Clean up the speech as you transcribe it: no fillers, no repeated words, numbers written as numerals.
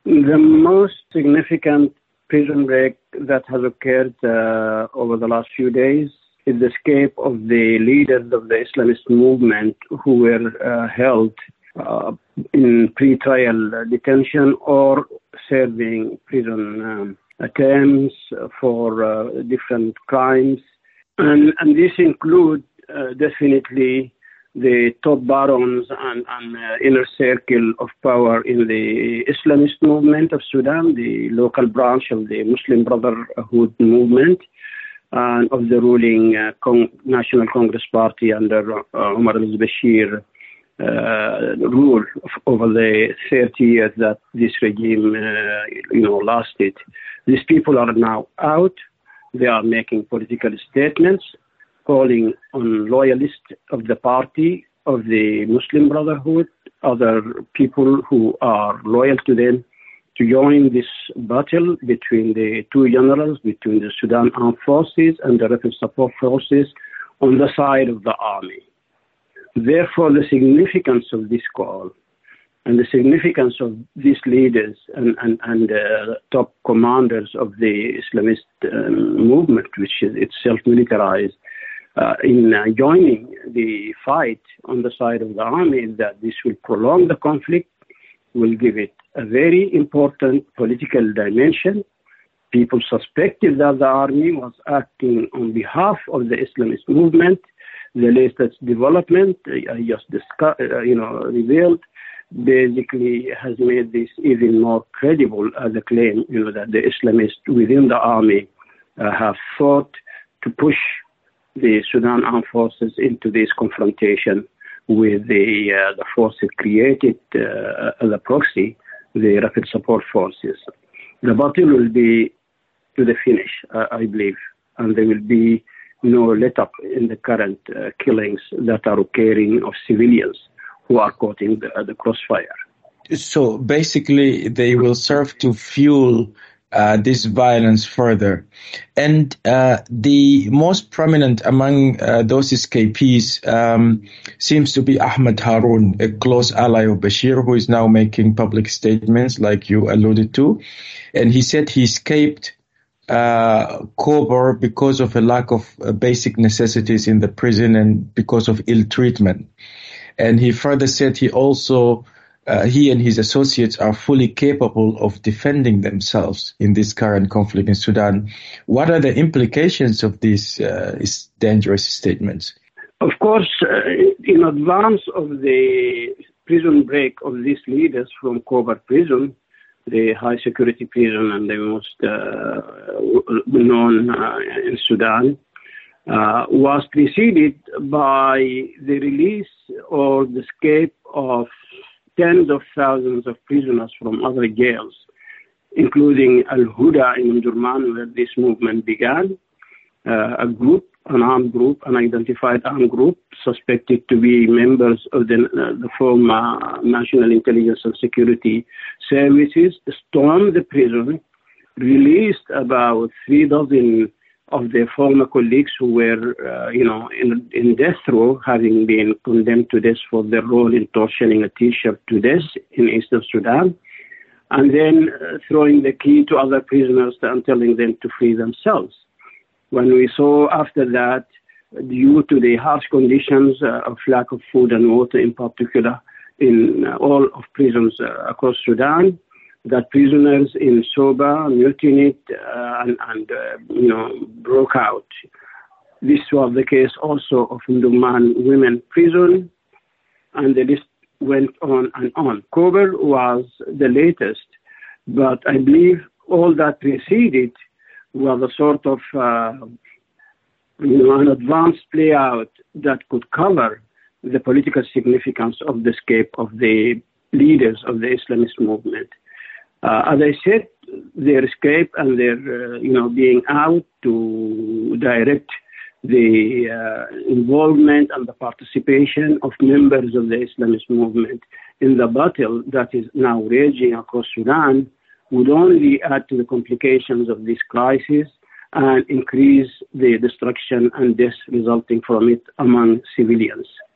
The most significant prison break that has occurred over the last few days is the escape of the leaders of the Islamist movement who were held in pre-trial detention or serving prison terms for different crimes. And this includes definitely the top barons and inner circle of power in the Islamist movement of Sudan, the local branch of the Muslim Brotherhood movement, and of the ruling National Congress Party under Omar al-Bashir rule over the 30 years that this regime, lasted. These people are now out. They are making political statements, calling on loyalists of the party, of the Muslim Brotherhood, other people who are loyal to them, to join this battle between the two generals, between the Sudan Armed Forces and the Rapid Support Forces on the side of the army. Therefore, the significance of this call and the significance of these leaders and top commanders of the Islamist movement, which is itself militarized, in joining the fight on the side of the army, is that this will prolong the conflict, will give it a very important political dimension. People suspected that the army was acting on behalf of the Islamist movement. The latest development I just revealed basically has made this even more credible as a claim, that the Islamists within the army have fought to push the Sudan Armed Forces into this confrontation with the forces created as a proxy, the Rapid Support Forces. The battle will be to the finish, I believe, and there will be no let up in the current killings that are occurring of civilians who are caught in the crossfire. So basically, they will serve to fuel this violence further. And the most prominent among those escapees seems to be Ahmed Haroun, a close ally of Bashir, who is now making public statements like you alluded to. And he said he escaped Kobar because of a lack of basic necessities in the prison and because of ill treatment. And he further said he and his associates are fully capable of defending themselves in this current conflict in Sudan. What are the implications of these dangerous statements? Of course, in advance of the prison break of these leaders from Kobar prison, the high security prison and the most known in Sudan, was preceded by the release or the escape of tens of thousands of prisoners from other jails, including Al-Huda in Omdurman, where this movement began, an unidentified armed group, suspected to be members of the former National Intelligence and Security Services, stormed the prison, released about 36 of their former colleagues who were, in death row, having been condemned to death for their role in torturing a teacher to death in eastern Sudan, and then throwing the key to other prisoners and telling them to free themselves. When we saw after that, due to the harsh conditions of lack of food and water in particular in all of prisons across Sudan, that prisoners in Soba mutinied and broke out. This was the case also of Omdurman Women Prison, and the list went on and on. Kobar was the latest, but I believe all that preceded was a sort of an advanced play out that could cover the political significance of the escape of the leaders of the Islamist movement. As I said, their escape and their, being out to direct the involvement and the participation of members of the Islamist movement in the battle that is now raging across Sudan would only add to the complications of this crisis and increase the destruction and death resulting from it among civilians.